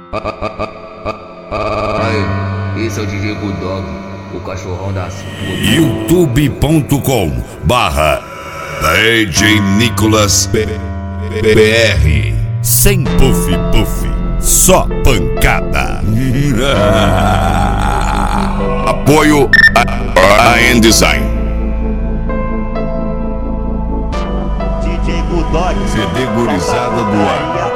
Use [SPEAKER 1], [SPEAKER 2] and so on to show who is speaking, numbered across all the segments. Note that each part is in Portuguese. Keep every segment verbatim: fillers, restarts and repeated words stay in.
[SPEAKER 1] Ai, esse é o D J Bulldog, o cachorrão da sua.
[SPEAKER 2] youtube ponto com barra D J Nicolas B R. Sem puff puff, só pancada. Apoio a, a N-Design.
[SPEAKER 3] D J Bulldog,
[SPEAKER 2] C D Gurizada do Ar.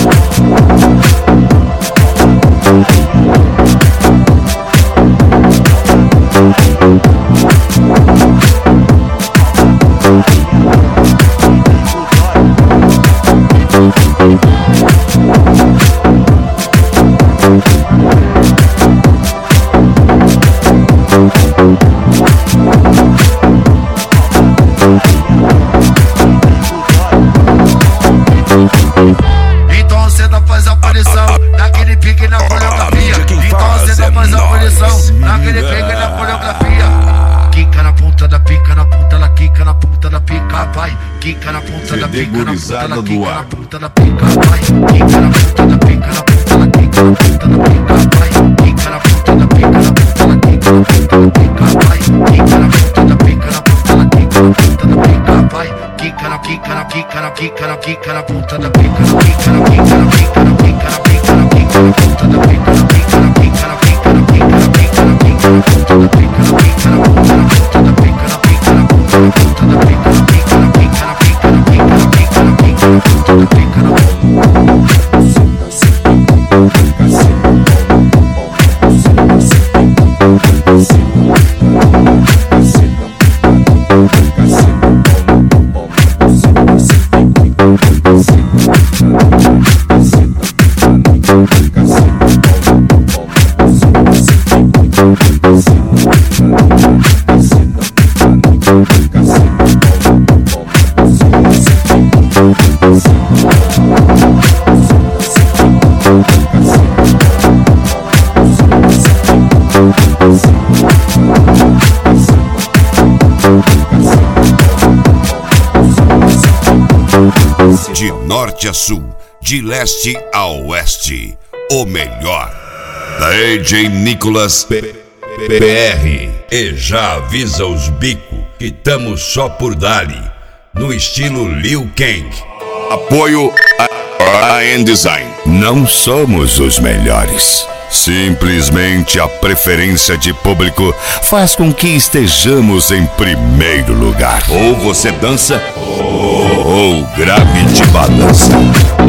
[SPEAKER 4] Então você não faz aparição naquele pique na coreografia. Então você não faz aparição naquele pique na coreografia. Quica na ponta da pica, na ponta da quica, na ponta da pica, vai. Quica na ponta da pica, na ponta da quica, na ponta da pica, vai. Quica na ponta da pica, na ponta da quica, na ponta da pica, vai. Quica na ponta da pica, na ponta da quica, na ponta da pica, vai. Quica na ponta da pica, na ponta da quica, na ponta da pica, vai. Quica na pica, na pica, na pica, na pica, na ponta da pica, na pica, na pica, na pica, na pica, na pica, na pica, na ponta da pica, na pica, na pica, na pica, na pica, na pica, na pica, na ponta da pica, na pica, na ponta, na ponta da pica, na pica, na ponta, na ponta da pica, na pica, na pica, na pica, na pica, na pica, na pica, na ponta da pica, na
[SPEAKER 2] De norte a sul, de leste a oeste, o melhor. D J Nicolas B R. E já avisa os bico que tamo só por dali, no estilo Liu Kang. Apoio a, a N-Design. Não somos os melhores. Simplesmente a preferência de público faz com que estejamos em primeiro lugar. Ou você dança, ou, ou grave de balança.